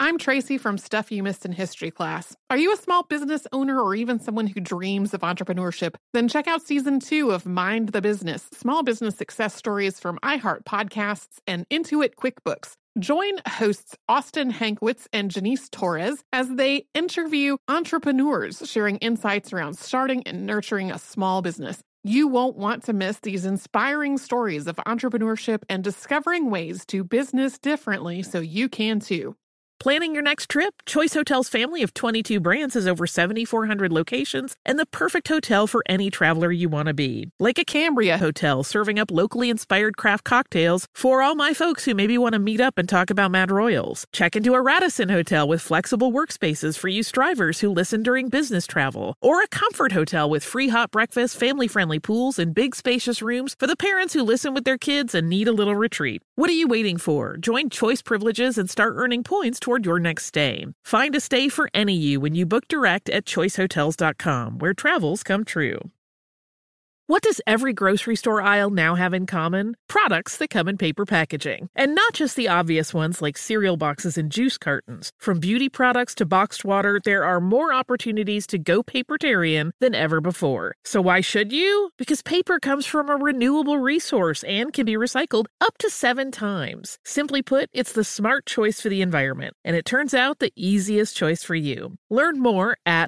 I'm Tracy from Stuff You Missed in History class. Are you a small business owner or even someone who dreams of entrepreneurship? Then check out Season 2 of Mind the Business, small business success stories from iHeart Podcasts and Intuit QuickBooks. Join hosts Austin Hankwitz and Janice Torres as they interview entrepreneurs sharing insights around starting and nurturing a small business. You won't want to miss these inspiring stories of entrepreneurship and discovering ways to business differently so you can too. Planning your next trip? Choice Hotels' family of 22 brands has over 7,400 locations and the perfect hotel for any traveler you want to be. Like a Cambria Hotel, serving up locally inspired craft cocktails for all my folks who maybe want to meet up and talk about Mad Royals. Check into a Radisson Hotel with flexible workspaces for you strivers who listen during business travel. Or a Comfort Hotel with free hot breakfast, family-friendly pools, and big spacious rooms for the parents who listen with their kids and need a little retreat. What are you waiting for? Join Choice Privileges and start earning points toward your next stay. Find a stay for any you when you book direct at choicehotels.com, where travels come true. What does every grocery store aisle now have in common? Products that come in paper packaging. And not just the obvious ones like cereal boxes and juice cartons. From beauty products to boxed water, there are more opportunities to go papertarian than ever before. So why should you? Because paper comes from a renewable resource and can be recycled up to 7 times. Simply put, it's the smart choice for the environment. And it turns out the easiest choice for you. Learn more at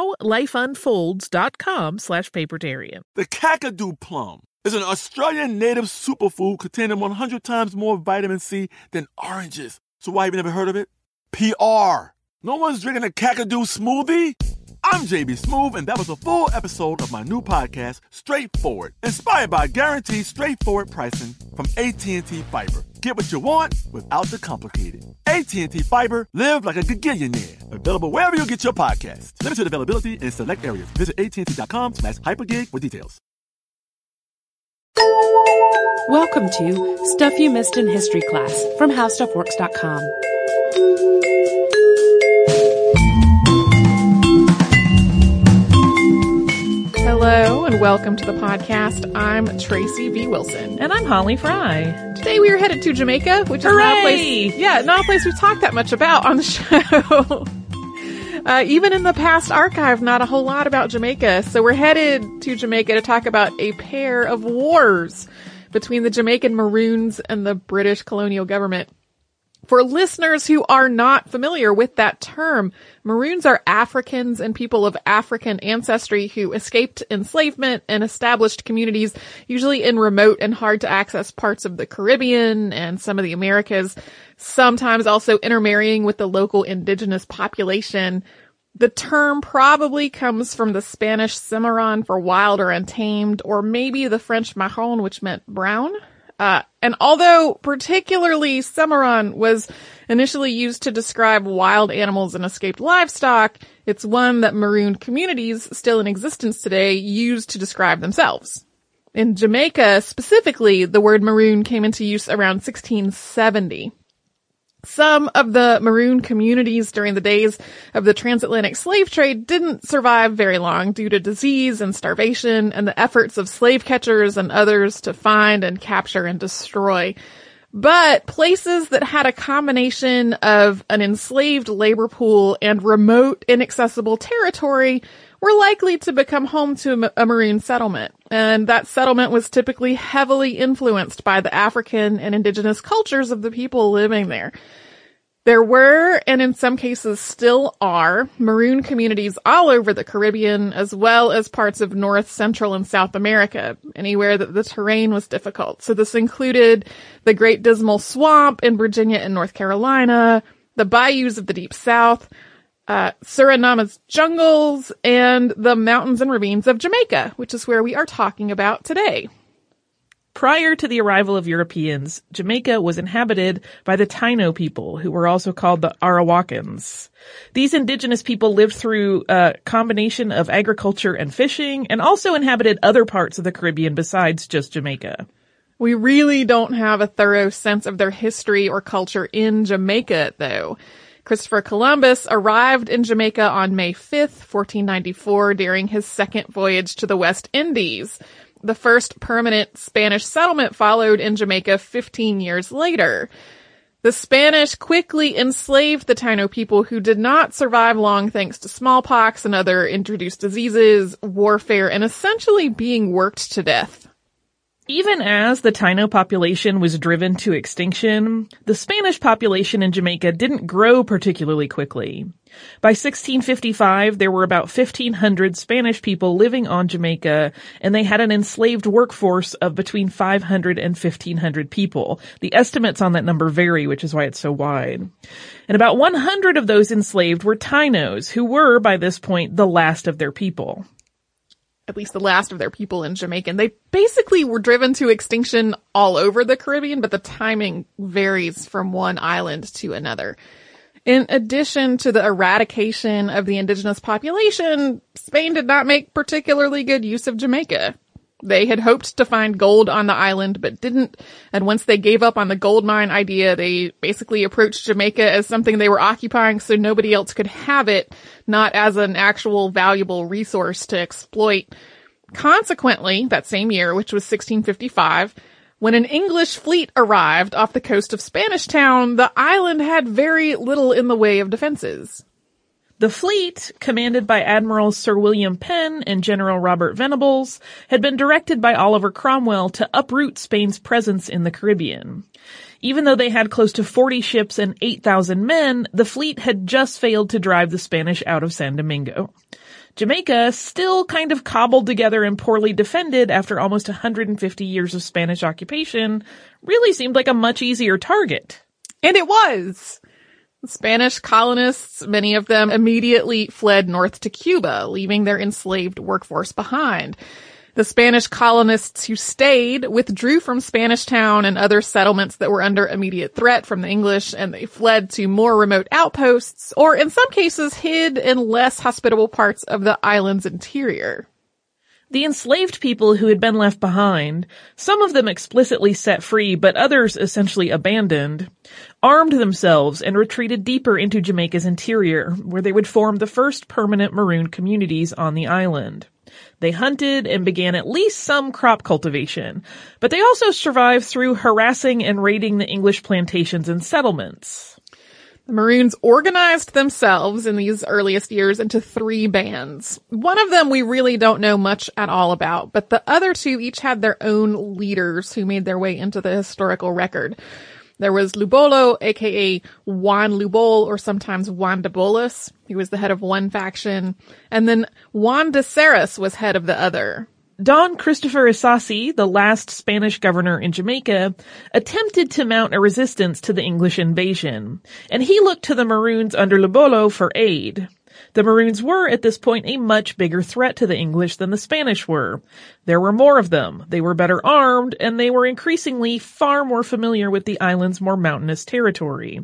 howlifeunfolds.com/papertarian. The Kakadu plum is an Australian native superfood containing 100 times more vitamin C than oranges. So why have you never heard of it? PR. No one's drinking a Kakadu smoothie? I'm JB Smoove, and that was a full episode of my new podcast, Straightforward, inspired by guaranteed straightforward pricing from AT&T Fiber. Get what you want without the complicated. AT&T Fiber, live like a gigillionaire. Available wherever you get your podcasts. Limited availability in select areas. Visit AT&T.com/hypergig for details. Welcome to Stuff You Missed in History class from HowStuffWorks.com. Hello and welcome to the podcast. I'm Tracy V. Wilson. And I'm Holly Fry. Today we are headed to Jamaica, which is not a place, not a place we've talked that much about on the show. Even in the past archive, not a whole lot about Jamaica. So we're headed to Jamaica to talk about a pair of wars between the Jamaican Maroons and the British colonial government. For listeners who are not familiar with that term, Maroons are Africans and people of African ancestry who escaped enslavement and established communities, usually in remote and hard to access parts of the Caribbean and some of the Americas, sometimes also intermarrying with the local indigenous population. The term probably comes from the Spanish cimarron for wild or untamed, or maybe the French marron, which meant brown. And although particularly cimarron was initially used to describe wild animals and escaped livestock, it's one that maroon communities still in existence today use to describe themselves. In Jamaica specifically, the word maroon came into use around 1670. Some of the maroon communities during the days of the transatlantic slave trade didn't survive very long due to disease and starvation and the efforts of slave catchers and others to find and capture and destroy. But places that had a combination of an enslaved labor pool and remote, inaccessible territory were likely to become home to a maroon settlement. And that settlement was typically heavily influenced by the African and indigenous cultures of the people living there. There were, and in some cases still are, maroon communities all over the Caribbean, as well as parts of North, Central, and South America, anywhere that the terrain was difficult. So this included the Great Dismal Swamp in Virginia and North Carolina, the bayous of the Deep South, Surinama's jungles, and the mountains and ravines of Jamaica, which is where we are talking about today. Prior to the arrival of Europeans, Jamaica was inhabited by the Taino people, who were also called the Arawakans. These indigenous people lived through a combination of agriculture and fishing, and also inhabited other parts of the Caribbean besides just Jamaica. We really don't have a thorough sense of their history or culture in Jamaica, though. Christopher Columbus arrived in Jamaica on May 5th, 1494, during his second voyage to the West Indies. The first permanent Spanish settlement followed in Jamaica 15 years later. The Spanish quickly enslaved the Taino people, who did not survive long thanks to smallpox and other introduced diseases, warfare, and essentially being worked to death. Even as the Taino population was driven to extinction, the Spanish population in Jamaica didn't grow particularly quickly. By 1655, there were about 1,500 Spanish people living on Jamaica, and they had an enslaved workforce of between 500 and 1,500 people. The estimates on that number vary, which is why it's so wide. And about 100 of those enslaved were Tainos, who were, by this point, the last of their people. At least the last of their people in Jamaica. And they basically were driven to extinction all over the Caribbean, but the timing varies from one island to another. In addition to the eradication of the indigenous population, Spain did not make particularly good use of Jamaica. They had hoped to find gold on the island, but didn't. And once they gave up on the gold mine idea, they basically approached Jamaica as something they were occupying so nobody else could have it, not as an actual valuable resource to exploit. Consequently, that same year, which was 1655, when an English fleet arrived off the coast of Spanish Town, the island had very little in the way of defenses. The fleet, commanded by Admiral Sir William Penn and General Robert Venables, had been directed by Oliver Cromwell to uproot Spain's presence in the Caribbean. Even though they had close to 40 ships and 8,000 men, the fleet had just failed to drive the Spanish out of San Domingo. Jamaica, still kind of cobbled together and poorly defended after almost 150 years of Spanish occupation, really seemed like a much easier target. And it was! Spanish colonists, many of them, immediately fled north to Cuba, leaving their enslaved workforce behind. The Spanish colonists who stayed withdrew from Spanish Town and other settlements that were under immediate threat from the English, and they fled to more remote outposts, or in some cases hid in less hospitable parts of the island's interior. The enslaved people who had been left behind, some of them explicitly set free, but others essentially abandoned, armed themselves and retreated deeper into Jamaica's interior, where they would form the first permanent maroon communities on the island. They hunted and began at least some crop cultivation, but they also survived through harassing and raiding the English plantations and settlements. The Maroons organized themselves in these earliest years into 3 bands. One of them we really don't know much at all about, but the other 2 each had their own leaders who made their way into the historical record. There was Lubolo, aka Juan Lubol, or sometimes Juan de Bolas. He was the head of one faction. And then Juan de Ceres was head of the other. Don Christopher Isasi, the last Spanish governor in Jamaica, attempted to mount a resistance to the English invasion, and he looked to the Maroons under Lubolo for aid. The Maroons were, at this point, a much bigger threat to the English than the Spanish were. There were more of them, they were better armed, and they were increasingly far more familiar with the island's more mountainous territory.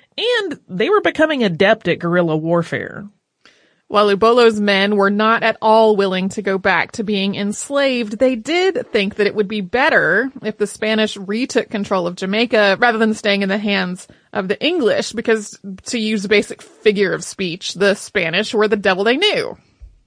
And they were becoming adept at guerrilla warfare. While Lubolo's men were not at all willing to go back to being enslaved, they did think that it would be better if the Spanish retook control of Jamaica rather than staying in the hands of the English, because, to use a basic figure of speech, the Spanish were the devil they knew.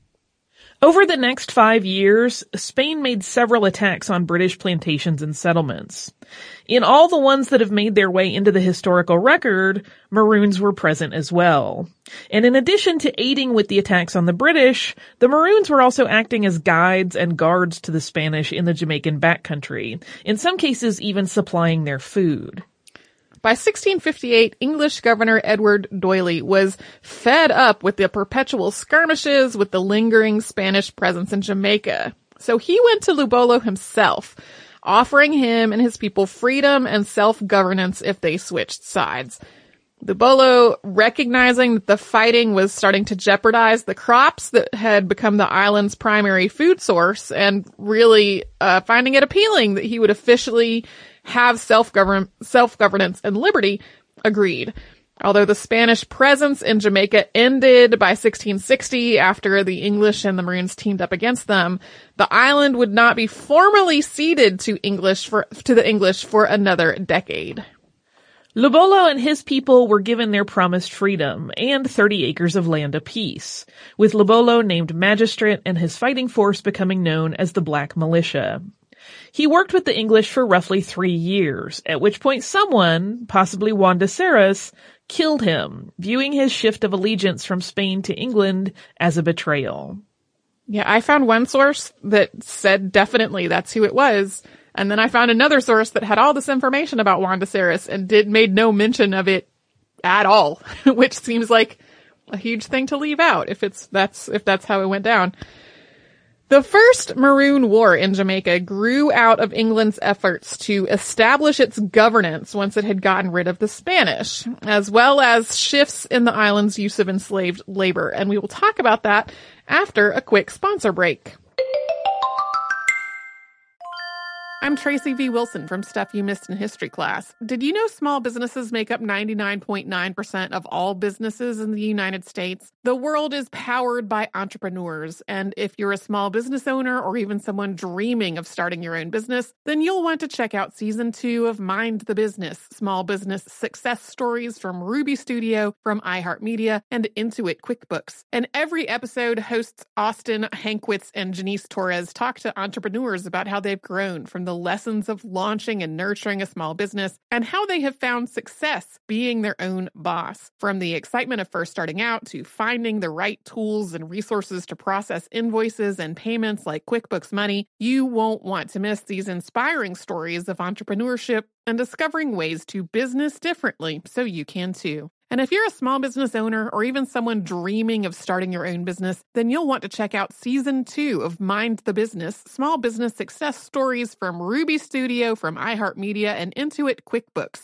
Over the next 5 years, Spain made several attacks on British plantations and settlements. In all the ones that have made their way into the historical record, Maroons were present as well. And in addition to aiding with the attacks on the British, the Maroons were also acting as guides and guards to the Spanish in the Jamaican backcountry, in some cases even supplying their food. By 1658, English Governor Edward D'Oyly was fed up with the perpetual skirmishes with the lingering Spanish presence in Jamaica. So he went to Lubolo himself, offering him and his people freedom and self-governance if they switched sides. Lubolo, recognizing that the fighting was starting to jeopardize the crops that had become the island's primary food source, and really finding it appealing that he would officially have self-governance and liberty, agreed. Although the Spanish presence in Jamaica ended by 1660 after the English and the Maroons teamed up against them, the island would not be formally ceded to the English for another decade. Lubolo and his people were given their promised freedom and 30 acres of land apiece, with Lubolo named magistrate and his fighting force becoming known as the Black Militia. He worked with the English for roughly 3 years, at which point someone, possibly Juan de Serres, killed him, viewing his shift of allegiance from Spain to England as a betrayal. Yeah, I found one source that said definitely that's who it was. And then I found another source that had all this information about Juan de Serres and made no mention of it at all, which seems like a huge thing to leave out if that's how it went down. The First Maroon War in Jamaica grew out of England's efforts to establish its governance once it had gotten rid of the Spanish, as well as shifts in the island's use of enslaved labor. And we will talk about that after a quick sponsor break. I'm Tracy V. Wilson from Stuff You Missed in History Class. Did you know small businesses make up 99.9% of all businesses in the United States? The world is powered by entrepreneurs, and if you're a small business owner or even someone dreaming of starting your own business, then you'll want to check out Season 2 of Mind the Business, Small Business Success Stories from Ruby Studio, from iHeartMedia, and Intuit QuickBooks. And every episode, hosts Austin Hankwitz and Janice Torres talk to entrepreneurs about how they've grown from the lessons of launching and nurturing a small business and how they have found success being their own boss. From the excitement of first starting out to finding the right tools and resources to process invoices and payments like QuickBooks Money, you won't want to miss these inspiring stories of entrepreneurship and discovering ways to business differently so you can too. And if you're a small business owner or even someone dreaming of starting your own business, then you'll want to check out Season 2 of Mind the Business, Small Business Success Stories from Ruby Studio, from iHeartMedia, and Intuit QuickBooks.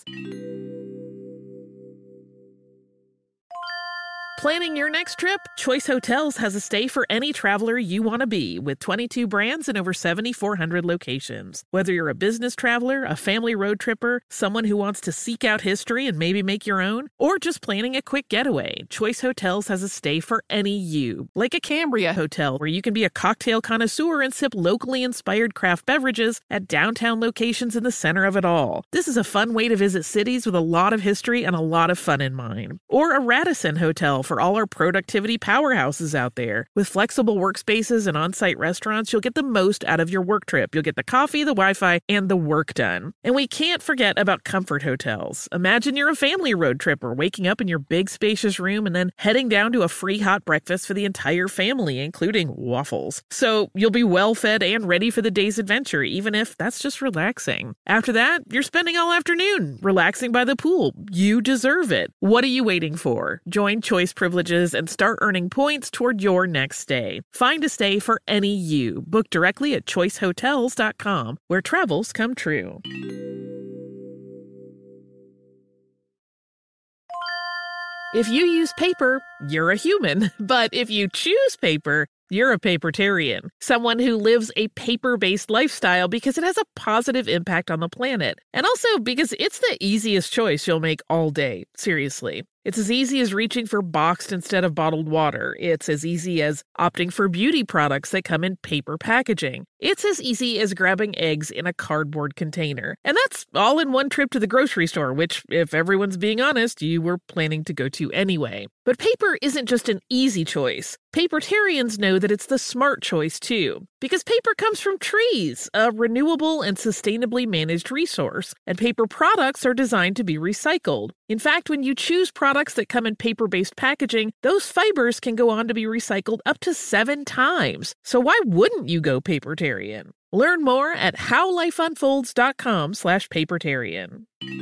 Planning your next trip? Choice Hotels has a stay for any traveler you want to be, with 22 brands and over 7,400 locations. Whether you're a business traveler, a family road tripper, someone who wants to seek out history and maybe make your own, or just planning a quick getaway, Choice Hotels has a stay for any you. Like a Cambria Hotel, where you can be a cocktail connoisseur and sip locally inspired craft beverages at downtown locations in the center of it all. This is a fun way to visit cities with a lot of history and a lot of fun in mind. Or a Radisson Hotel for all our productivity powerhouses out there. With flexible workspaces and on-site restaurants, you'll get the most out of your work trip. You'll get the coffee, the Wi-Fi, and the work done. And we can't forget about Comfort Hotels. Imagine you're a family road tripper, waking up in your big spacious room and then heading down to a free hot breakfast for the entire family, including waffles. So you'll be well fed and ready for the day's adventure, even if that's just relaxing. After that, you're spending all afternoon relaxing by the pool. You deserve it. What are you waiting for? Join Choice Privileges and start earning points toward your next stay. Find a stay for any you. Book directly at choicehotels.com, where travels come true. If you use paper, you're a human. But if you choose paper, you're a papertarian, someone who lives a paper-based lifestyle because it has a positive impact on the planet. And also because it's the easiest choice you'll make all day. Seriously. It's as easy as reaching for boxed instead of bottled water. It's as easy as opting for beauty products that come in paper packaging. It's as easy as grabbing eggs in a cardboard container. And that's all in one trip to the grocery store, which, if everyone's being honest, you were planning to go to anyway. But paper isn't just an easy choice. Papertarians know that it's the smart choice, too. Because paper comes from trees, a renewable and sustainably managed resource. And paper products are designed to be recycled. In fact, when you choose products that come in paper-based packaging, those fibers can go on to be recycled up to 7 times. So why wouldn't you go papertarian? Learn more at howlifeunfolds.com/papertarian.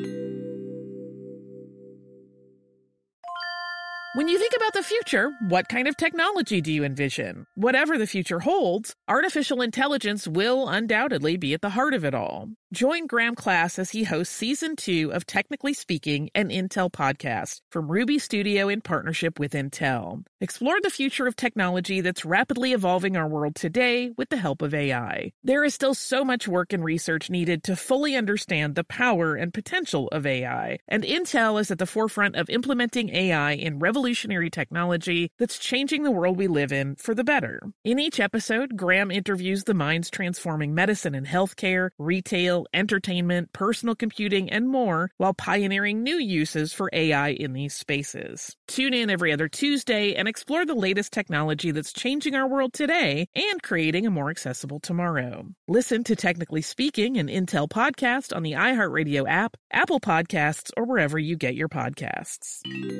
When you think about the future, what kind of technology do you envision? Whatever the future holds, artificial intelligence will undoubtedly be at the heart of it all. Join Graham Class as he hosts Season 2 of Technically Speaking, an Intel podcast from Ruby Studio in partnership with Intel. Explore the future of technology that's rapidly evolving our world today with the help of AI. There is still so much work and research needed to fully understand the power and potential of AI, and Intel is at the forefront of implementing AI in revolutionary technology that's changing the world we live in for the better. In each episode, Graham interviews the minds transforming medicine and healthcare, retail, travel, entertainment, personal computing, and more, while pioneering new uses for AI in these spaces. Tune in every other Tuesday and explore the latest technology that's changing our world today and creating a more accessible tomorrow. Listen to Technically Speaking, an Intel podcast on the iHeartRadio app, Apple Podcasts, or wherever you get your podcasts.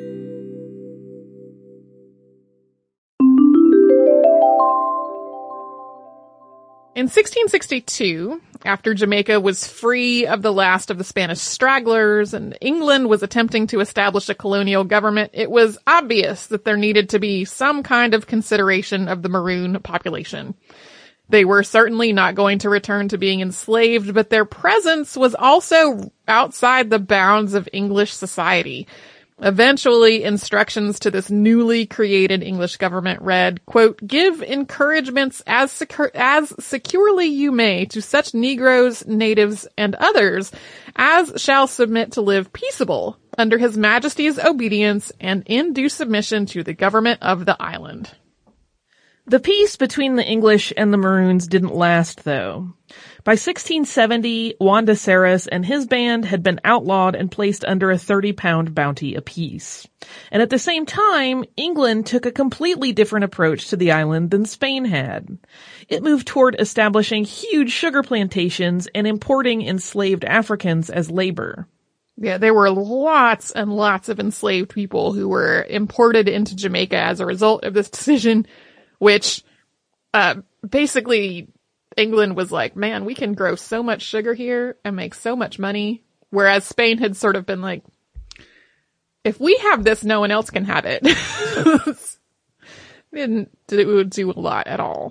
In 1662, after Jamaica was free of the last of the Spanish stragglers and England was attempting to establish a colonial government, it was obvious that there needed to be some kind of consideration of the Maroon population. They were certainly not going to return to being enslaved, but their presence was also outside the bounds of English society. Eventually, instructions to this newly created English government read, quote, "Give encouragements as securely you may to such Negroes, natives, and others as shall submit to live peaceable under His Majesty's obedience and in due submission to the government of the island." The peace between the English and the Maroons didn't last, though. By 1670, Juan de Serres and his band had been outlawed and placed under a 30-pound bounty apiece. And at the same time, England took a completely different approach to the island than Spain had. It moved toward establishing huge sugar plantations and importing enslaved Africans as labor. Yeah, there were lots and lots of enslaved people who were imported into Jamaica as a result of this decision, which basically England was like, man, we can grow so much sugar here and make so much money. Whereas Spain had sort of been like, if we have this, no one else can have it. Didn't do a lot at all.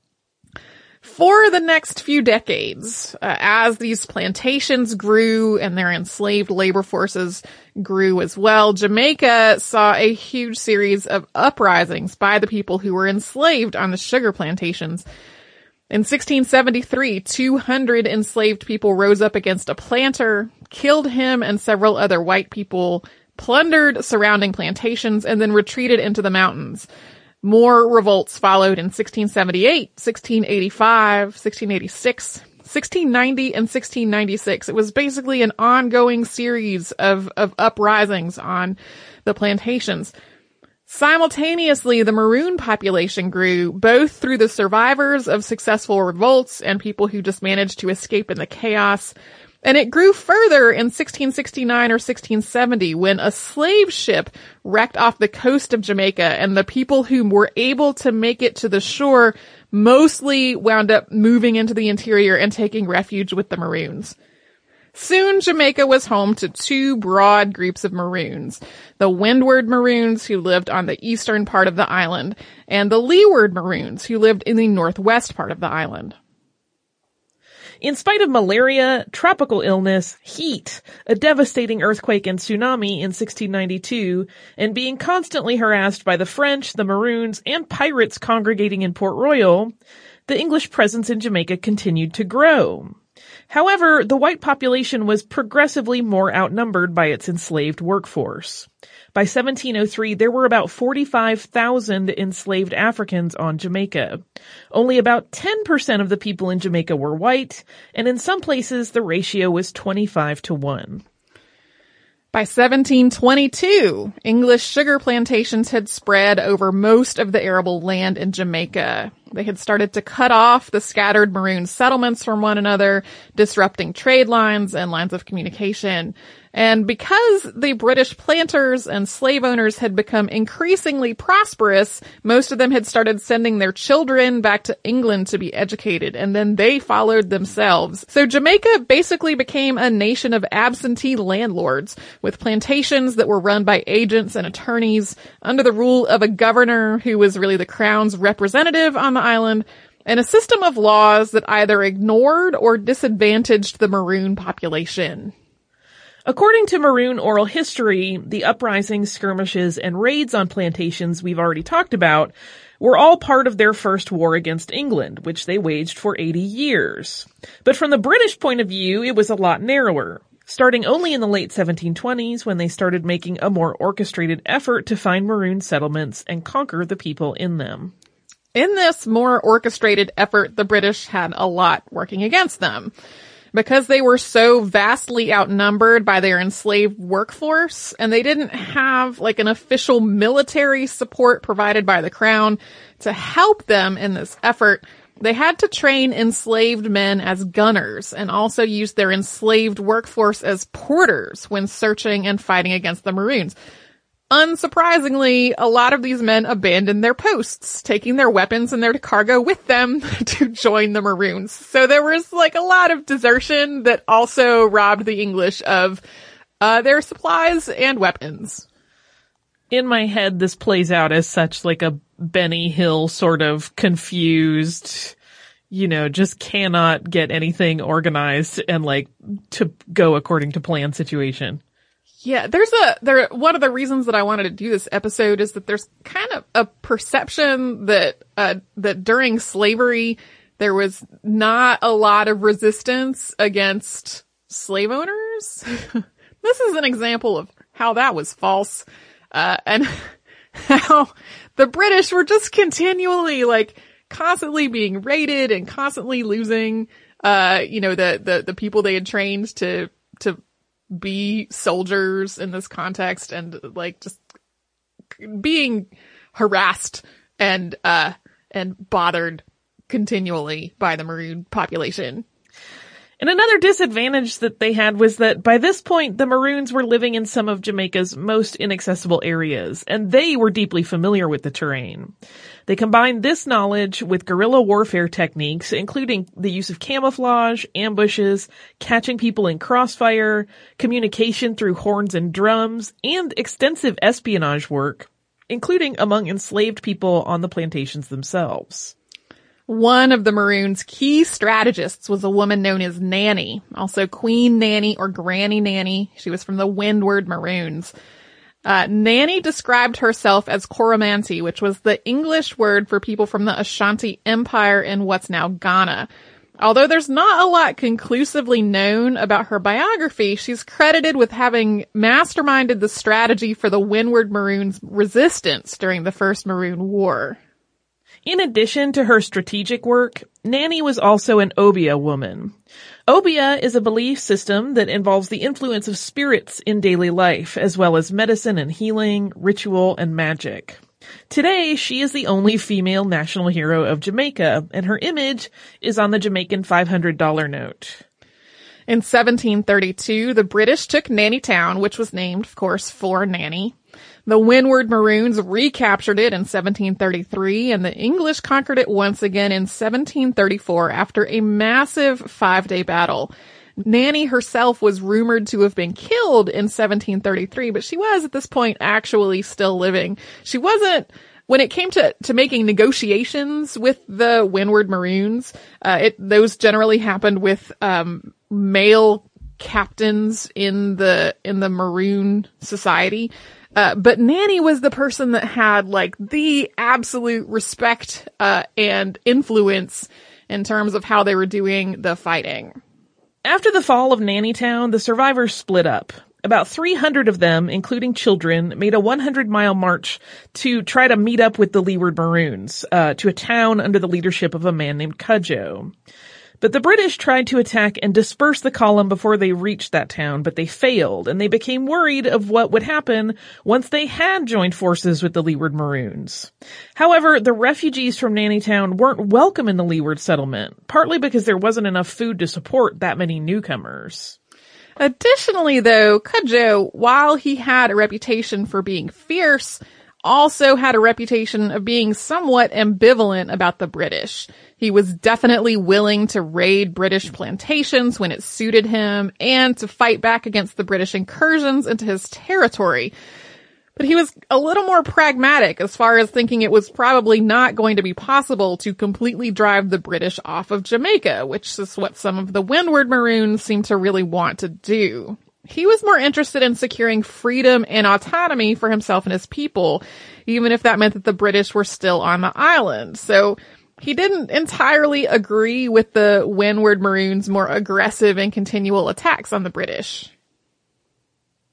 For the next few decades, as these plantations grew and their enslaved labor forces grew as well, Jamaica saw a huge series of uprisings by the people who were enslaved on the sugar plantations. In 1673, 200 enslaved people rose up against a planter, killed him and several other white people, plundered surrounding plantations, and then retreated into the mountains. More revolts followed in 1678, 1685, 1686, 1690, and 1696. It was basically an ongoing series of uprisings on the plantations. Simultaneously, the Maroon population grew, both through the survivors of successful revolts and people who just managed to escape in the chaos. And it grew further in 1669 or 1670 when a slave ship wrecked off the coast of Jamaica, and the people who were able to make it to the shore mostly wound up moving into the interior and taking refuge with the Maroons. Soon, Jamaica was home to two broad groups of Maroons, the Windward Maroons, who lived on the eastern part of the island, and the Leeward Maroons, who lived in the northwest part of the island. In spite of malaria, tropical illness, heat, a devastating earthquake and tsunami in 1692, and being constantly harassed by the French, the Maroons, and pirates congregating in Port Royal, the English presence in Jamaica continued to grow. However, the white population was progressively more outnumbered by its enslaved workforce. By 1703, there were about 45,000 enslaved Africans on Jamaica. Only about 10% of the people in Jamaica were white, and in some places the ratio was 25-1. By 1722, English sugar plantations had spread over most of the arable land in Jamaica. They had started to cut off the scattered Maroon settlements from one another, disrupting trade lines and lines of communication. And because the British planters and slave owners had become increasingly prosperous, most of them had started sending their children back to England to be educated, and then they followed themselves. So Jamaica basically became a nation of absentee landlords, with plantations that were run by agents and attorneys under the rule of a governor who was really the crown's representative on the island, and a system of laws that either ignored or disadvantaged the Maroon population. According to Maroon oral history, the uprisings, skirmishes, and raids on plantations we've already talked about were all part of their first war against England, which they waged for 80 years. But from the British point of view, it was a lot narrower, starting only in the late 1720s when they started making a more orchestrated effort to find Maroon settlements and conquer the people in them. In this more orchestrated effort, the British had a lot working against them. because they were so vastly outnumbered by their enslaved workforce, and they didn't have like an official military support provided by the crown to help them in this effort, they had to train enslaved men as gunners and also use their enslaved workforce as porters when searching and fighting against the Maroons. Unsurprisingly, a lot of these men abandoned their posts, taking their weapons and their cargo with them to join the Maroons. So there was like a lot of desertion that also robbed the English of their supplies and weapons. In my head, this plays out as such like a Benny Hill sort of confused, just cannot get anything organized and like to go according to plan situation. Yeah, one of the reasons that I wanted to do this episode is that there's kind of a perception that during slavery, there was not a lot of resistance against slave owners. This is an example of how that was false, and how the British were just continually, like, constantly being raided and constantly losing, the people they had trained to be soldiers in this context, and like just being harassed and bothered continually by the Maroon population. And another disadvantage that they had was that by this point, the Maroons were living in some of Jamaica's most inaccessible areas, and they were deeply familiar with the terrain. They combined this knowledge with guerrilla warfare techniques, including the use of camouflage, ambushes, catching people in crossfire, communication through horns and drums, and extensive espionage work, including among enslaved people on the plantations themselves. One of the Maroons' key strategists was a woman known as Nanny, also Queen Nanny or Granny Nanny. She was from the Windward Maroons. Nanny described herself as Coromantee, which was the English word for people from the Ashanti Empire in what's now Ghana. Although there's not a lot conclusively known about her biography, she's credited with having masterminded the strategy for the Windward Maroons' resistance during the First Maroon War. In addition to her strategic work, Nanny was also an Obeah woman. Obeah is a belief system that involves the influence of spirits in daily life, as well as medicine and healing, ritual, and magic. Today, she is the only female national hero of Jamaica, and her image is on the Jamaican $500 note. In 1732, the British took Nanny Town, which was named, of course, for Nanny. The Windward Maroons recaptured it in 1733, and the English conquered it once again in 1734 after a massive 5-day battle. Nanny herself was rumored to have been killed in 1733, but she was at this point actually still living. She wasn't, when it came to making negotiations with the Windward Maroons, those generally happened with male captains in the Maroon society. But Nanny was the person that had like the absolute respect and influence in terms of how they were doing the fighting. After the fall of Nanny Town, the survivors split up. About 300 of them, including children, made a 100-mile march to try to meet up with the Leeward Maroons, to a town under the leadership of a man named Cudjoe. But the British tried to attack and disperse the column before they reached that town, but they failed, and they became worried of what would happen once they had joined forces with the Leeward Maroons. However, the refugees from Nanny Town weren't welcome in the Leeward settlement, partly because there wasn't enough food to support that many newcomers. Additionally, though, Cudjoe, while he had a reputation for being fierce, also had a reputation of being somewhat ambivalent about the British. He was definitely willing to raid British plantations when it suited him and to fight back against the British incursions into his territory. But he was a little more pragmatic as far as thinking it was probably not going to be possible to completely drive the British off of Jamaica, which is what some of the Windward Maroons seem to really want to do. He was more interested in securing freedom and autonomy for himself and his people, even if that meant that the British were still on the island. So he didn't entirely agree with the Windward Maroons' more aggressive and continual attacks on the British.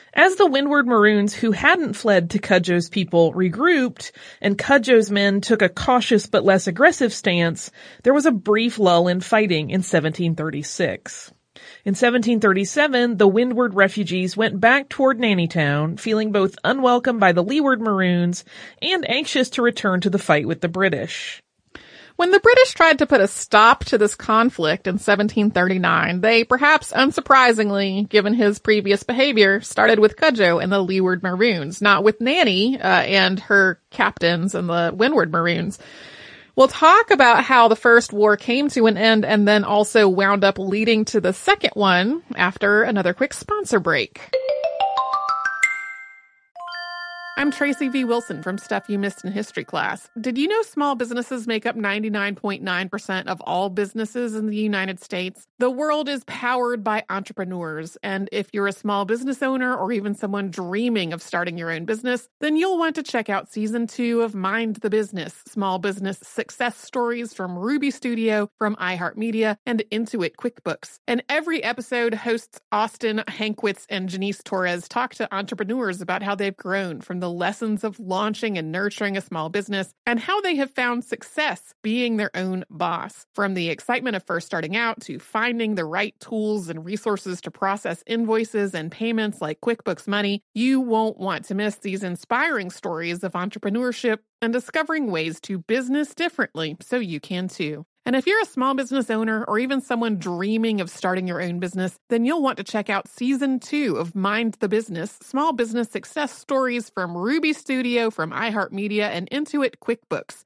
As the Windward Maroons who hadn't fled to Cudjoe's people regrouped, and Cudjoe's men took a cautious but less aggressive stance, there was a brief lull in fighting in 1736. In 1737, the Windward refugees went back toward Nannytown, feeling both unwelcome by the Leeward Maroons and anxious to return to the fight with the British. When the British tried to put a stop to this conflict in 1739, they, perhaps unsurprisingly, given his previous behavior, started with Cudjoe and the Leeward Maroons, not with Nanny and her captains and the Windward Maroons. We'll talk about how the first war came to an end and then also wound up leading to the second one after another quick sponsor break. I'm Tracy V. Wilson from Stuff You Missed in History Class. Did you know small businesses make up 99.9% of all businesses in the United States? The world is powered by entrepreneurs, and if you're a small business owner or even someone dreaming of starting your own business, then you'll want to check out Season 2 of Mind the Business, Small Business Success Stories from Ruby Studio, from iHeartMedia, and Intuit QuickBooks. And every episode, hosts Austin Hankwitz and Janice Torres talk to entrepreneurs about how they've grown from the lessons of launching and nurturing a small business and how they have found success being their own boss. From the excitement of first starting out to finding the right tools and resources to process invoices and payments like QuickBooks Money, you won't want to miss these inspiring stories of entrepreneurship and discovering ways to business differently so you can too. And if you're a small business owner or even someone dreaming of starting your own business, then you'll want to check out Season 2 of Mind the Business, Small Business Success Stories from Ruby Studio, from iHeartMedia, and Intuit QuickBooks.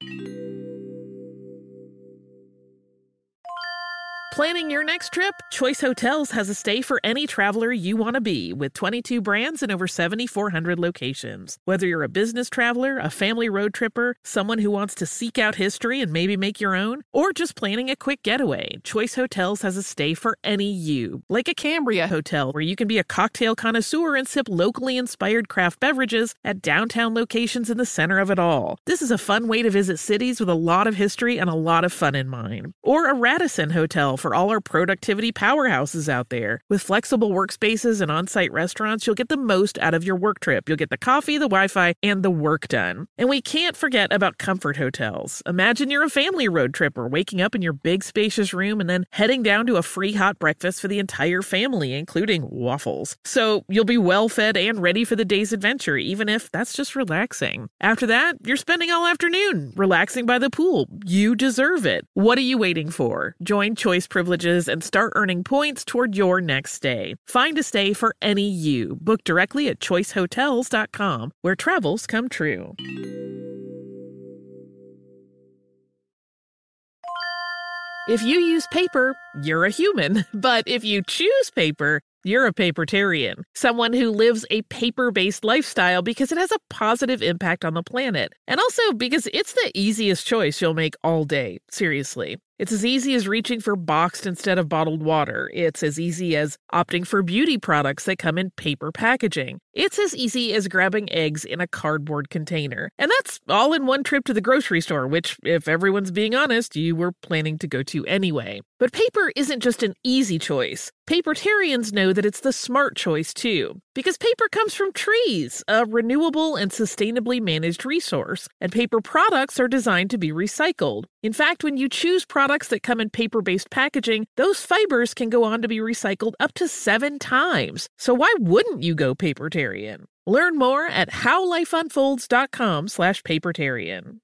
Planning your next trip? Choice Hotels has a stay for any traveler you want to be, with 22 brands and over 7,400 locations. Whether you're a business traveler, a family road tripper, someone who wants to seek out history and maybe make your own, or just planning a quick getaway, Choice Hotels has a stay for any you. Like a Cambria Hotel, where you can be a cocktail connoisseur and sip locally inspired craft beverages at downtown locations in the center of it all. This is a fun way to visit cities with a lot of history and a lot of fun in mind. Or a Radisson Hotel for all our productivity powerhouses out there. With flexible workspaces and on-site restaurants, you'll get the most out of your work trip. You'll get the coffee, the Wi-Fi, and the work done. And we can't forget about Comfort Hotels. Imagine you're a family road tripper, waking up in your big spacious room and then heading down to a free hot breakfast for the entire family, including waffles. So you'll be well fed and ready for the day's adventure, even if that's just relaxing. After that, you're spending all afternoon relaxing by the pool. You deserve it. What are you waiting for? Join Choice Privileges and start earning points toward your next stay. Find a stay for any you. Book directly at choicehotels.com, where travels come true. If you use paper, you're a human. But if you choose paper, you're a papertarian, someone who lives a paper-based lifestyle because it has a positive impact on the planet. And also because it's the easiest choice you'll make all day. Seriously. It's as easy as reaching for boxed instead of bottled water. It's as easy as opting for beauty products that come in paper packaging. It's as easy as grabbing eggs in a cardboard container. And that's all in one trip to the grocery store, which, if everyone's being honest, you were planning to go to anyway. But paper isn't just an easy choice. Papertarians know that it's the smart choice, too. Because paper comes from trees, a renewable and sustainably managed resource. And paper products are designed to be recycled. In fact, when you choose products that come in paper-based packaging, those fibers can go on to be recycled up to 7 times. So why wouldn't you go papertarian? Learn more at howlifeunfolds.com/papertarian.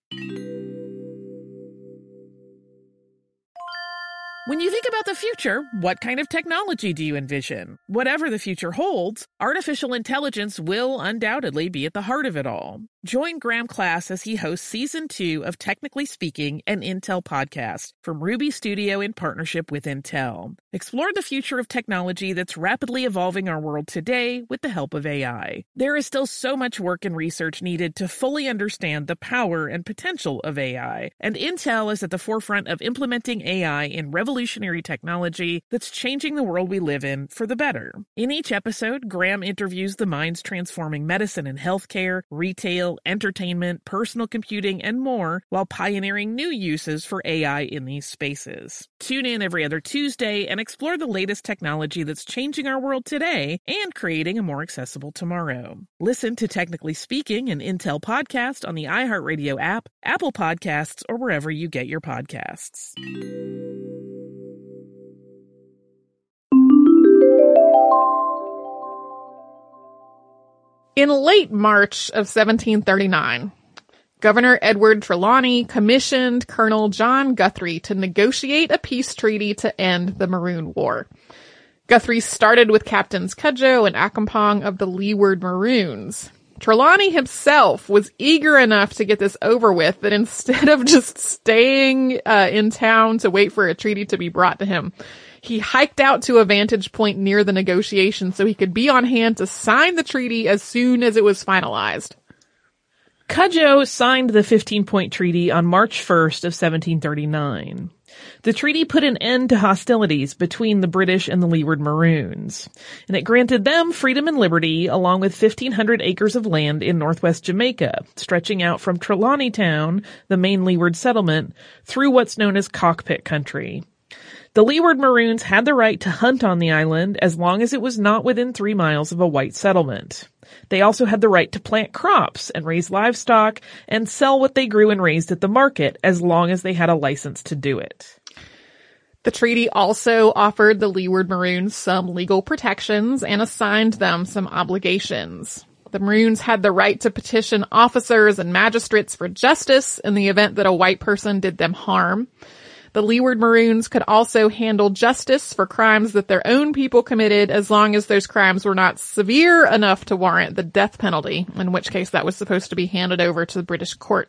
When you think about the future, what kind of technology do you envision? Whatever the future holds, artificial intelligence will undoubtedly be at the heart of it all. Join Graham Class as he hosts Season 2 of Technically Speaking, an Intel podcast from Ruby Studio in partnership with Intel. Explore the future of technology that's rapidly evolving our world today with the help of AI. There is still so much work and research needed to fully understand the power and potential of AI, and Intel is at the forefront of implementing AI in revolutionary technology that's changing the world we live in for the better. In each episode, Graham interviews the minds transforming medicine and healthcare, retail, retail, entertainment, personal computing, and more, while pioneering new uses for AI in these spaces. Tune in every other Tuesday and explore the latest technology that's changing our world today and creating a more accessible tomorrow. Listen to Technically Speaking, an Intel podcast on the iHeartRadio app, Apple Podcasts, or wherever you get your podcasts. In late March of 1739, Governor Edward Trelawney commissioned Colonel John Guthrie to negotiate a peace treaty to end the Maroon War. Guthrie started with Captains Cudjoe and Accompong of the Leeward Maroons. Trelawney himself was eager enough to get this over with that instead of just staying in town to wait for a treaty to be brought to him, he hiked out to a vantage point near the negotiation so he could be on hand to sign the treaty as soon as it was finalized. Cudjoe signed the 15-point treaty on March 1st of 1739. The treaty put an end to hostilities between the British and the Leeward Maroons, and it granted them freedom and liberty along with 1,500 acres of land in northwest Jamaica, stretching out from Trelawney Town, the main Leeward settlement, through what's known as Cockpit Country. The Leeward Maroons had the right to hunt on the island as long as it was not within 3 miles of a white settlement. They also had the right to plant crops and raise livestock and sell what they grew and raised at the market as long as they had a license to do it. The treaty also offered the Leeward Maroons some legal protections and assigned them some obligations. The Maroons had the right to petition officers and magistrates for justice in the event that a white person did them harm. The Leeward Maroons could also handle justice for crimes that their own people committed as long as those crimes were not severe enough to warrant the death penalty, in which case that was supposed to be handed over to the British court.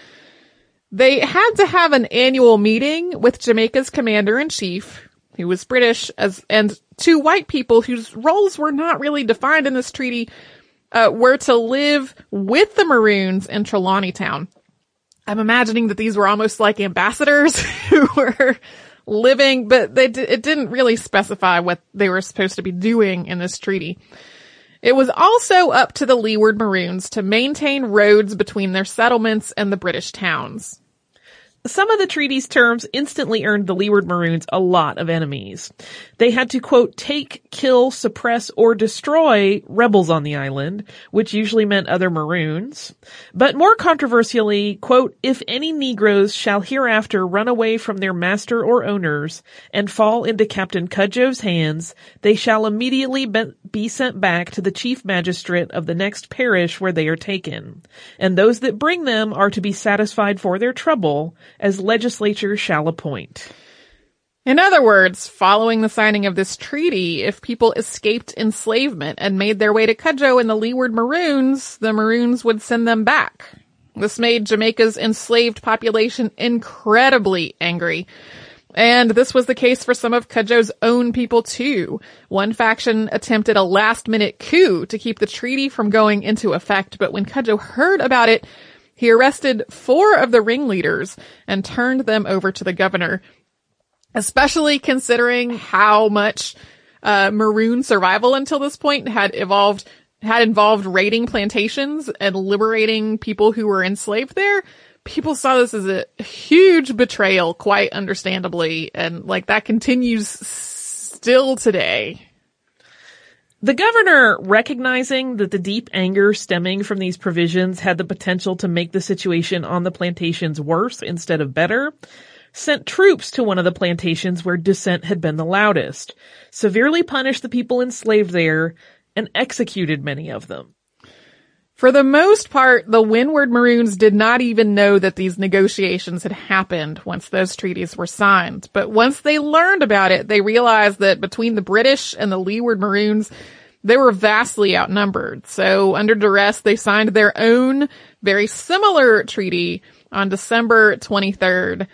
They had to have an annual meeting with Jamaica's commander-in-chief, who was British, and 2 white people whose roles were not really defined in this treaty, were to live with the Maroons in Trelawney Town. I'm imagining that these were almost like ambassadors who were living, but it didn't really specify what they were supposed to be doing in this treaty. It was also up to the Leeward Maroons to maintain roads between their settlements and the British towns. Some of the treaty's terms instantly earned the Leeward Maroons a lot of enemies. They had to, quote, take, kill, suppress, or destroy rebels on the island, which usually meant other Maroons. But more controversially, quote, if any Negroes shall hereafter run away from their master or owners and fall into Captain Cudjoe's hands, they shall immediately be sent back to the chief magistrate of the next parish where they are taken. And those that bring them are to be satisfied for their trouble, as legislature shall appoint. In other words, following the signing of this treaty, if people escaped enslavement and made their way to Cudjoe and the Leeward Maroons, the Maroons would send them back. This made Jamaica's enslaved population incredibly angry. And this was the case for some of Cudjoe's own people too. One faction attempted a last-minute coup to keep the treaty from going into effect, but when Cudjoe heard about it, he arrested 4 of the ringleaders and turned them over to the governor, especially considering how much Maroon survival until this point had involved raiding plantations and liberating people who were enslaved there. People saw this as a huge betrayal, quite understandably, and that continues still today. The governor, recognizing that the deep anger stemming from these provisions had the potential to make the situation on the plantations worse instead of better, sent troops to one of the plantations where dissent had been the loudest, severely punished the people enslaved there, and executed many of them. For the most part, the Windward Maroons did not even know that these negotiations had happened once those treaties were signed. But once they learned about it, they realized that between the British and the Leeward Maroons, they were vastly outnumbered. So under duress, they signed their own very similar treaty on December 23rd.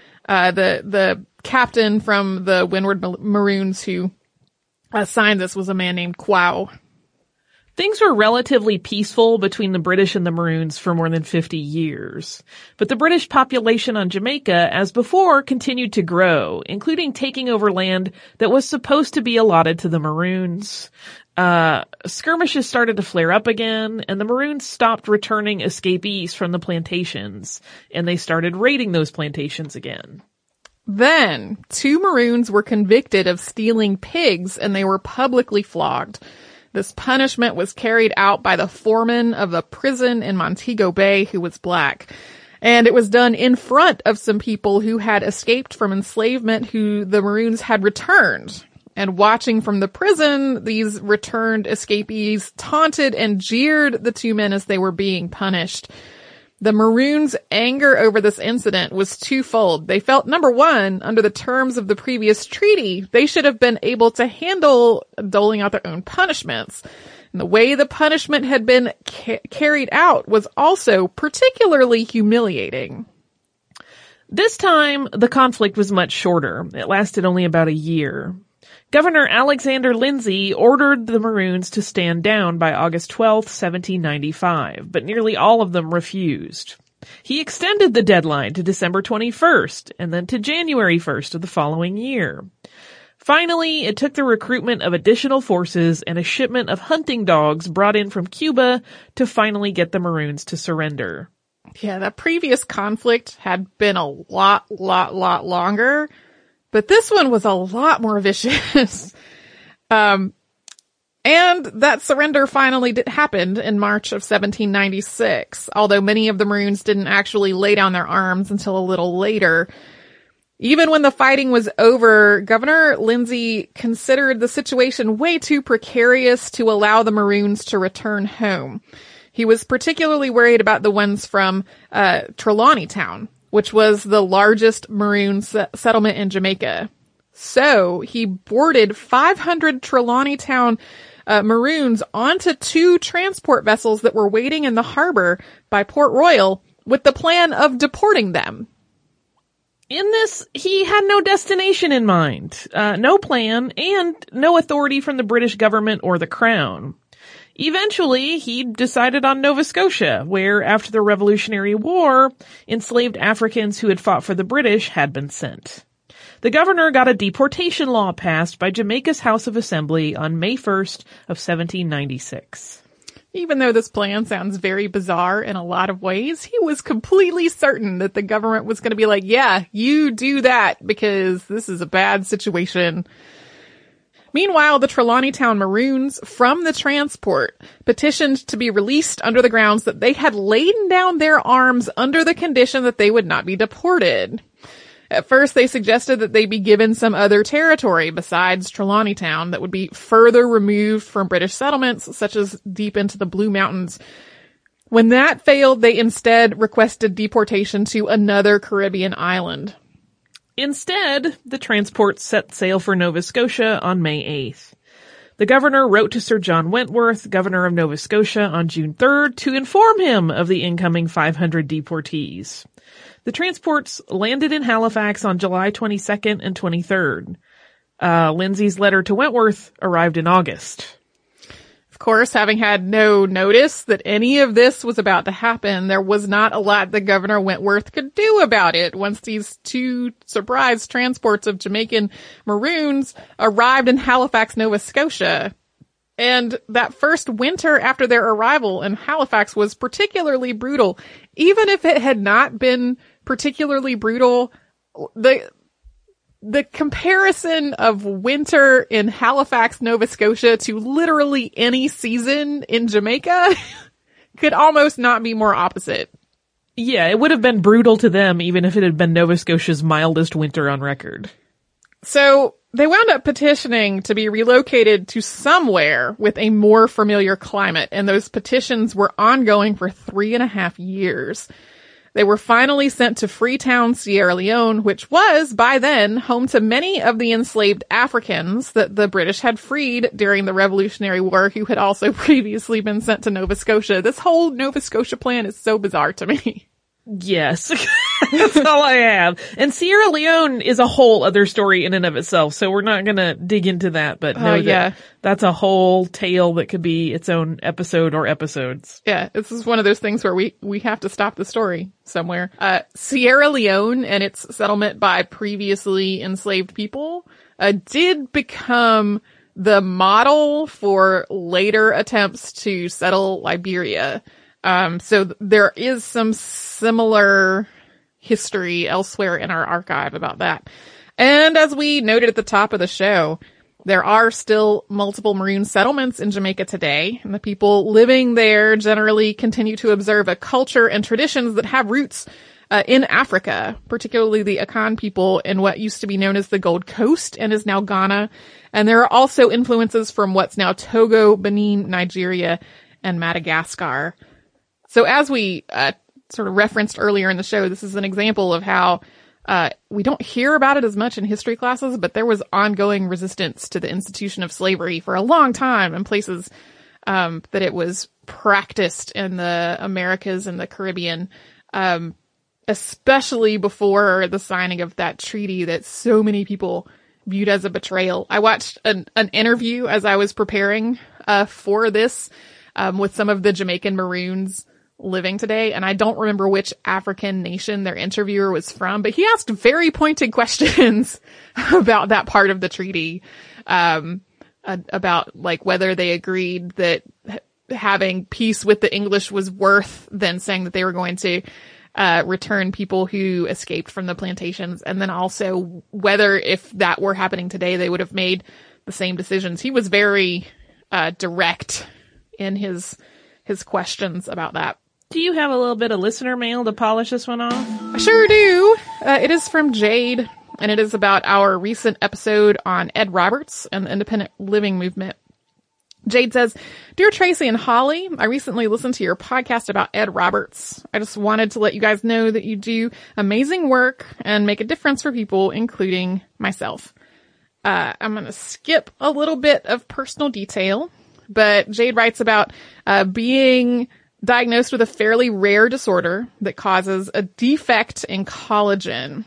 The captain from the Windward Maroons who signed this was a man named Quao. Things were relatively peaceful between the British and the Maroons for more than 50 years. But the British population on Jamaica, as before, continued to grow, including taking over land that was supposed to be allotted to the Maroons. skirmishes started to flare up again, and the Maroons stopped returning escapees from the plantations, and they started raiding those plantations again. Then, 2 Maroons were convicted of stealing pigs, and they were publicly flogged. This punishment was carried out by the foreman of a prison in Montego Bay who was black. And it was done in front of some people who had escaped from enslavement who the Maroons had returned. And watching from the prison, these returned escapees taunted and jeered the 2 men as they were being punished. The Maroons' anger over this incident was twofold. They felt, number one, under the terms of the previous treaty, they should have been able to handle doling out their own punishments. And the way the punishment had been carried out was also particularly humiliating. This time, the conflict was much shorter. It lasted only about a year. Governor Alexander Lindsay ordered the Maroons to stand down by August 12, 1795, but nearly all of them refused. He extended the deadline to December 21st and then to January 1st of the following year. Finally, it took the recruitment of additional forces and a shipment of hunting dogs brought in from Cuba to finally get the Maroons to surrender. Yeah, that previous conflict had been a lot longer. But this one was a lot more vicious. And that surrender finally happened in March of 1796, although many of the Maroons didn't actually lay down their arms until a little later. Even when the fighting was over, Governor Lindsay considered the situation way too precarious to allow the Maroons to return home. He was particularly worried about the ones from Trelawney Town, which was the largest Maroon settlement in Jamaica. So he boarded 500 Trelawney Town Maroons onto 2 transport vessels that were waiting in the harbor by Port Royal with the plan of deporting them. In this, he had no destination in mind, no plan, and no authority from the British government or the Crown. Eventually, he decided on Nova Scotia, where, after the Revolutionary War, enslaved Africans who had fought for the British had been sent. The governor got a deportation law passed by Jamaica's House of Assembly on May 1st of 1796. Even though this plan sounds very bizarre in a lot of ways, he was completely certain that the government was going to be like, yeah, you do that because this is a bad situation. Meanwhile, the Trelawney Town Maroons from the transport petitioned to be released under the grounds that they had laid down their arms under the condition that they would not be deported. At first, they suggested that they be given some other territory besides Trelawney Town that would be further removed from British settlements, such as deep into the Blue Mountains. When that failed, they instead requested deportation to another Caribbean island. Instead, the transport set sail for Nova Scotia on May 8th. The governor wrote to Sir John Wentworth, governor of Nova Scotia, on June 3rd to inform him of the incoming 500 deportees. The transports landed in Halifax on July 22nd and 23rd. Lindsay's letter to Wentworth arrived in August. Of course, having had no notice that any of this was about to happen, there was not a lot that Governor Wentworth could do about it once these 2 surprise transports of Jamaican Maroons arrived in Halifax, Nova Scotia. And that first winter after their arrival in Halifax was particularly brutal. Even if it had not been particularly brutal, the comparison of winter in Halifax, Nova Scotia to literally any season in Jamaica could almost not be more opposite. Yeah, it would have been brutal to them even if it had been Nova Scotia's mildest winter on record. So they wound up petitioning to be relocated to somewhere with a more familiar climate, and those petitions were ongoing for 3.5 years. They were finally sent to Freetown, Sierra Leone, which was, by then, home to many of the enslaved Africans that the British had freed during the Revolutionary War, who had also previously been sent to Nova Scotia. This whole Nova Scotia plan is so bizarre to me. Yes, that's all I have. And Sierra Leone is a whole other story in and of itself, so we're not gonna dig into that, but know that that's a whole tale that could be its own episode or episodes. Yeah, this is one of those things where we have to stop the story somewhere. Sierra Leone and its settlement by previously enslaved people did become the model for later attempts to settle Liberia. So there is some similar history elsewhere in our archive about that. And as we noted at the top of the show, there are still multiple maroon settlements in Jamaica today, and the people living there generally continue to observe a culture and traditions that have roots in Africa, particularly the Akan people in what used to be known as the Gold Coast and is now Ghana. And there are also influences from what's now Togo, Benin, Nigeria, and Madagascar. So as we sort of referenced earlier in the show, this is an example of how we don't hear about it as much in history classes, but there was ongoing resistance to the institution of slavery for a long time in places that it was practiced in the Americas and the Caribbean, especially before the signing of that treaty that so many people viewed as a betrayal. I watched an interview as I was preparing for this with some of the Jamaican Maroons living today, and I don't remember which African nation their interviewer was from, but he asked very pointed questions about that part of the treaty, about like whether they agreed that having peace with the English was worth than saying that they were going to return people who escaped from the plantations, and then also whether if that were happening today they would have made the same decisions. He was very direct in his questions about that. Do you have a little bit of listener mail to polish this one off? I sure do. It is from Jade, and it is about our recent episode on Ed Roberts and the independent living movement. Jade says, Dear Tracy and Holly, I recently listened to your podcast about Ed Roberts. I just wanted to let you guys know that you do amazing work and make a difference for people, including myself. I'm going to skip a little bit of personal detail, but Jade writes about being diagnosed with a fairly rare disorder that causes a defect in collagen.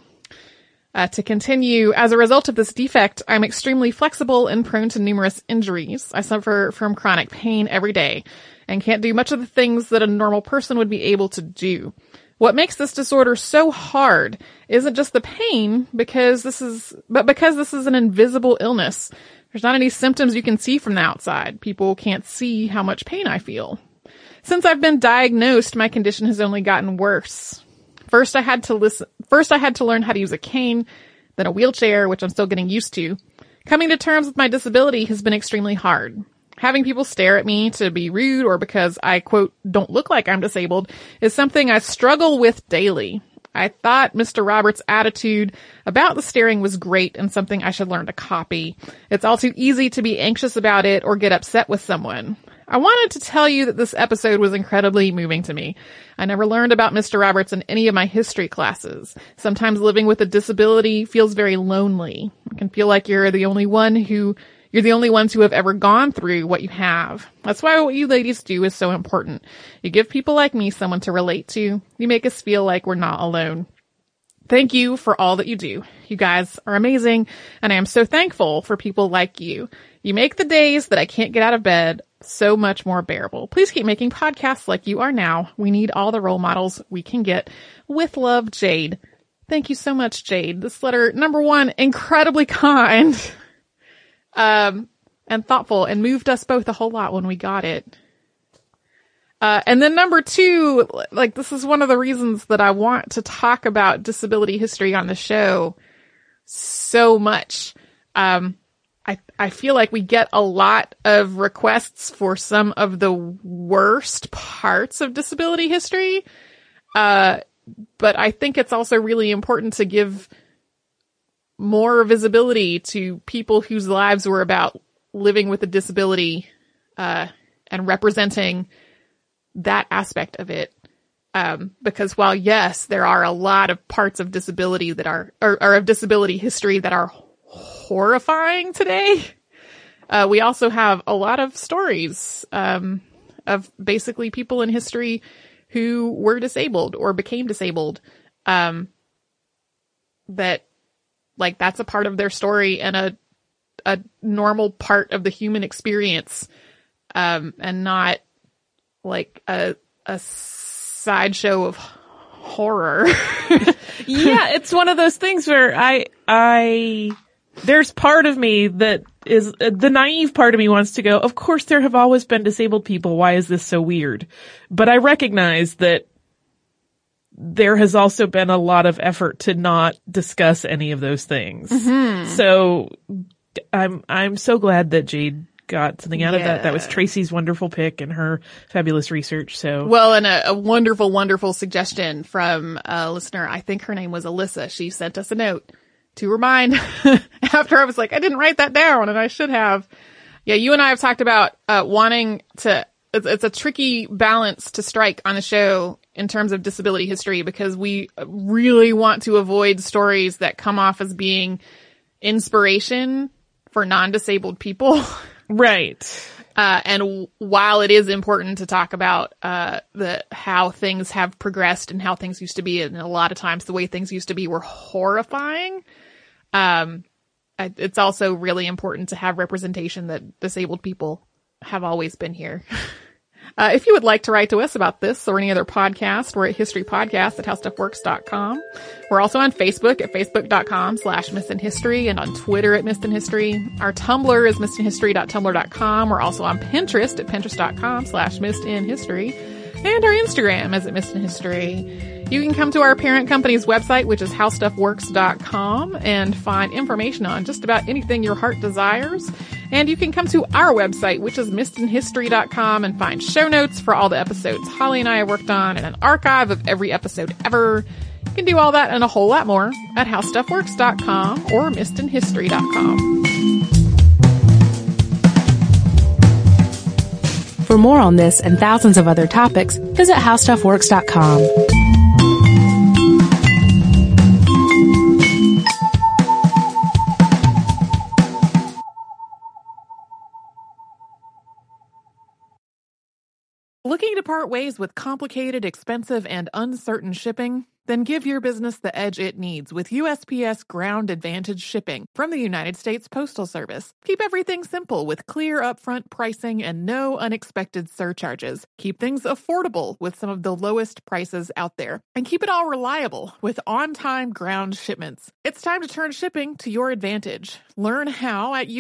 To continue, as a result of this defect, I'm extremely flexible and prone to numerous injuries. I suffer from chronic pain every day and can't do much of the things that a normal person would be able to do. What makes this disorder so hard isn't just the pain, because this is an invisible illness. There's not any symptoms you can see from the outside. People can't see how much pain I feel. Since I've been diagnosed, my condition has only gotten worse. First, I had to learn how to use a cane, then a wheelchair, which I'm still getting used to. Coming to terms with my disability has been extremely hard. Having people stare at me to be rude or because I, quote, don't look like I'm disabled is something I struggle with daily. I thought Mr. Roberts' attitude about the staring was great and something I should learn to copy. It's all too easy to be anxious about it or get upset with someone. I wanted to tell you that this episode was incredibly moving to me. I never learned about Mr. Roberts in any of my history classes. Sometimes living with a disability feels very lonely. It can feel like you're the only ones who have ever gone through what you have. That's why what you ladies do is so important. You give people like me someone to relate to. You make us feel like we're not alone. Thank you for all that you do. You guys are amazing, and I am so thankful for people like you. You make the days that I can't get out of bed so much more bearable. Please keep making podcasts like you are now. We need all the role models we can get. With love, Jade. Thank you so much, Jade. This letter, number one, incredibly kind, and thoughtful, and moved us both a whole lot when we got it. And then number two, like, this is one of the reasons that I want to talk about disability history on the show so much. I feel like we get a lot of requests for some of the worst parts of disability history. But I think it's also really important to give more visibility to people whose lives were about living with a disability, and representing that aspect of it. Because while yes, there are a lot of parts of disability that are of disability history that are horrifying today, we also have a lot of stories of basically people in history who were disabled or became disabled, that, like, that's a part of their story and a normal part of the human experience, and not like a sideshow of horror. Yeah, it's one of those things where I There's part of me that is, the naive part of me wants to go, of course there have always been disabled people. Why is this so weird? But I recognize that there has also been a lot of effort to not discuss any of those things. Mm-hmm. So I'm so glad that Jade got something out of that. That was Tracy's wonderful pick and her fabulous research. So well, and a wonderful, wonderful suggestion from a listener. I think her name was Alyssa. She sent us a note to remind after I was like, I didn't write that down and I should have. Yeah, you and I have talked about wanting to, it's a tricky balance to strike on the show in terms of disability history, because we really want to avoid stories that come off as being inspiration for non-disabled people. Right. And while it is important to talk about how things have progressed and how things used to be, and a lot of times the way things used to be were horrifying, it's also really important to have representation that disabled people have always been here. If you would like to write to us about this or any other podcast, we're at historypodcast@howstuffworks.com. We're also on Facebook at facebook.com/missedinhistory and on Twitter at missedinhistory. Our Tumblr is missedinhistory.tumblr.com. We're also on Pinterest at pinterest.com/missedinhistory. And our Instagram is at missedinhistory. You can come to our parent company's website, which is howstuffworks.com, and find information on just about anything your heart desires. And you can come to our website, which is missedinhistory.com, and find show notes for all the episodes Holly and I have worked on and an archive of every episode ever. You can do all that and a whole lot more at howstuffworks.com or missedinhistory.com. For more on this and thousands of other topics, visit howstuffworks.com. Looking to part ways with complicated, expensive, and uncertain shipping? Then give your business the edge it needs with USPS Ground Advantage shipping from the United States Postal Service. Keep everything simple with clear upfront pricing and no unexpected surcharges. Keep things affordable with some of the lowest prices out there. And keep it all reliable with on-time ground shipments. It's time to turn shipping to your advantage. Learn how at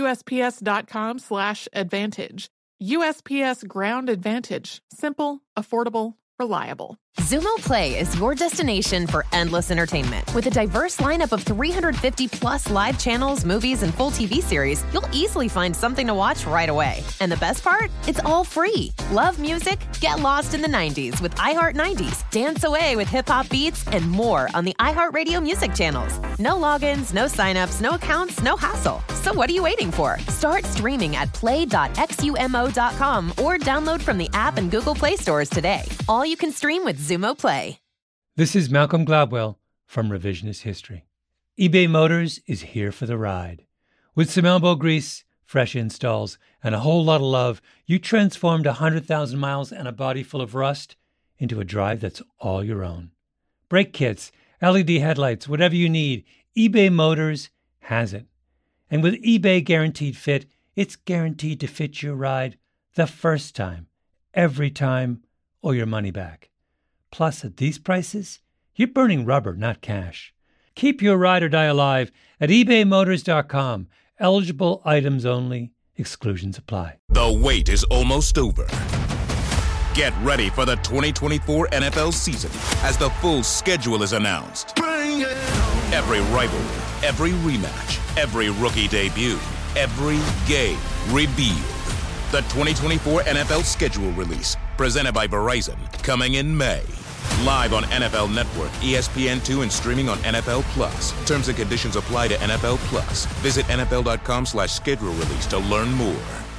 USPS.com/advantage. USPS Ground Advantage. Simple, affordable, reliable. Xumo Play is your destination for endless entertainment. With a diverse lineup of 350-plus live channels, movies, and full TV series, you'll easily find something to watch right away. And the best part? It's all free. Love music? Get lost in the 90s with iHeart 90s. Dance away with hip-hop beats and more on the iHeartRadio music channels. No logins, no signups, no accounts, no hassle. So what are you waiting for? Start streaming at play.xumo.com or download from the app and Google Play stores today. All you can stream with Xumo Play. This is Malcolm Gladwell from Revisionist History. eBay Motors is here for the ride. With some elbow grease, fresh installs, and a whole lot of love, you transformed 100,000 miles and a body full of rust into a drive that's all your own. Brake kits, LED headlights, whatever you need, eBay Motors has it. And with eBay Guaranteed Fit, it's guaranteed to fit your ride the first time, every time, or your money back. Plus, at these prices, you're burning rubber, not cash. Keep your ride or die alive at ebaymotors.com. Eligible items only. Exclusions apply. The wait is almost over. Get ready for the 2024 NFL season as the full schedule is announced. Every rivalry, every rematch, every rookie debut, every game revealed. The 2024 NFL schedule release, presented by Verizon, coming in May. Live on NFL Network, ESPN2, and streaming on NFL Plus. Terms and conditions apply to NFL Plus. Visit NFL.com/schedule release to learn more.